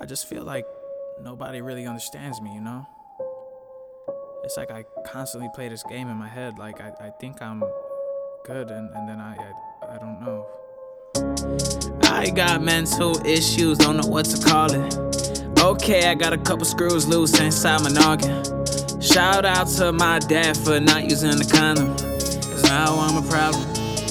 I just feel like nobody really understands me, you know? It's like I constantly play this game in my head, like I think I'm good and then I don't know. I got mental issues, don't know what to call it. Okay, I got a couple screws loose inside my noggin. Shout out to my dad for not using the condom, 'cause now I'm a problem.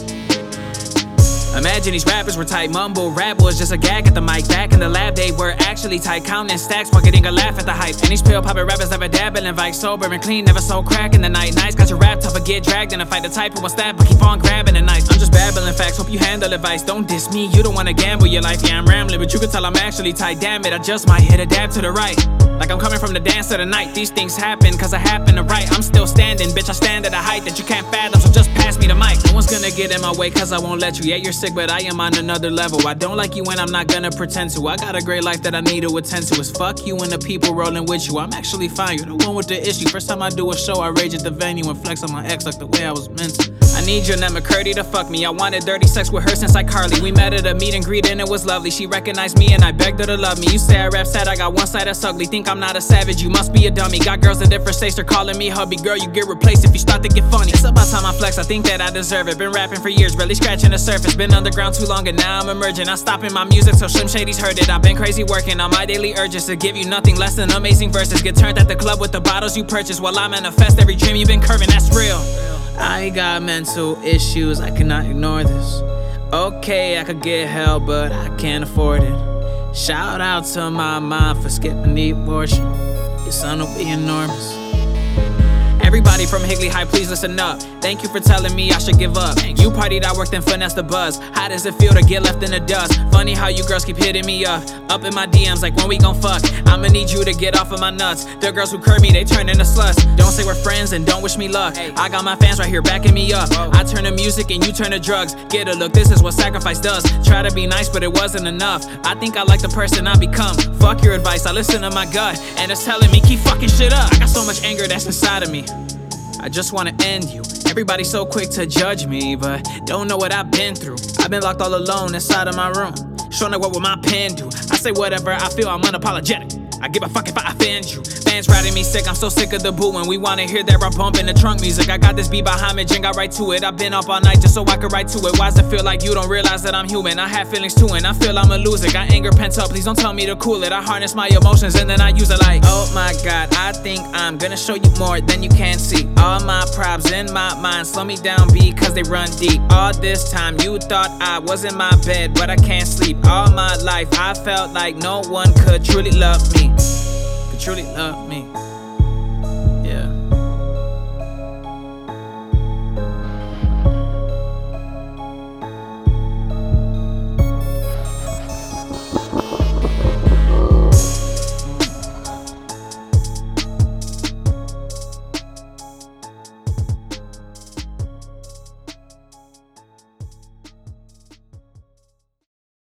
Imagine these rappers were tight, mumble rap was just a gag at the mic. Back in the lab they were actually tight, counting stacks, pocketing a laugh at the hype. And these pill poppin' rappers never dabble in vice, sober and clean, never sold crack in the night. Nice, got your rap tough, but get dragged in a fight. The type who will stab but keep on grabbing the knife. I'm just babbling facts, hope you handle advice. Don't diss me, you don't wanna gamble your life. Yeah, I'm rambling, but you can tell I'm actually tight. Damn it, I just might hit a dab to the right. Like I'm coming from the dance of the night. These things happen, 'cause I happen to write. I'm still standing, bitch, I stand at a height that you can't fathom, so just pass me the mic. No one's gonna get in my way, 'cause I won't let you. Yeah, you're sick, but I am on another level. I don't like you and I'm not gonna pretend to. I got a great life that I need to attend to. It's fuck you and the people rolling with you. I'm actually fine, you're the one with the issue. First time I do a show, I rage at the venue and flex on my ex like the way I was meant to. I need Jeanette McCurdy to fuck me. I wanted dirty sex with her since like Carly. We met at a meet and greet and it was lovely. She recognized me and I begged her to love me. You say I rap sad, I got one side that's ugly. Think I'm not a savage, you must be a dummy. Got girls in different states, they're calling me hubby. Girl, you get replaced if you start to get funny. It's about time I flex, I think that I deserve it. Been rapping for years, barely scratching the surface. Been underground too long and now I'm emerging. I'm stopping my music so Slim Shady's heard it. I've been crazy working on my daily urges to give you nothing less than amazing verses. Get turned at the club with the bottles you purchase while I manifest every dream you've been curving, that's real. I got mental issues, I cannot ignore this. Okay, I could get help, but I can't afford it. Shout out to my mom for skipping the abortion. Your son will be enormous. Everybody from Higley High, please listen up. Thank you for telling me I should give up. You partied, I worked and finessed the buzz. How does it feel to get left in the dust? Funny how you girls keep hitting me up in my DMs like when we gon' fuck. I'ma need you to get off of my nuts. The girls who curve me, they turn into sluts. Don't say we're friends and don't wish me luck. I got my fans right here backing me up. I turn to music and you turn to drugs. Get a look, this is what sacrifice does. Try to be nice, but it wasn't enough. I think I like the person I become. Fuck your advice, I listen to my gut, and it's telling me keep fucking shit up. I got so much anger that's inside of me, I just wanna end you. Everybody's so quick to judge me, but don't know what I've been through. I've been locked all alone inside of my room. Showing what will my pen do? I say whatever I feel, I'm unapologetic. I give a fuck if I offend you. Fans riding me sick, I'm so sick of the boo. When we wanna hear that rap bump in the trunk music. I got this beat by homage and got right to it. I've been up all night just so I could write to it. Why's it feel like you don't realize that I'm human? I have feelings too and I feel I'm a loser. Got anger pent up, please don't tell me to cool it. I harness my emotions and then I use it like, oh my god, I think I'm gonna show you more than you can see. All my props in my mind slow me down because they run deep. All this time you thought I was in my bed, but I can't sleep. All my life I felt like no one could truly love me. Truly love me.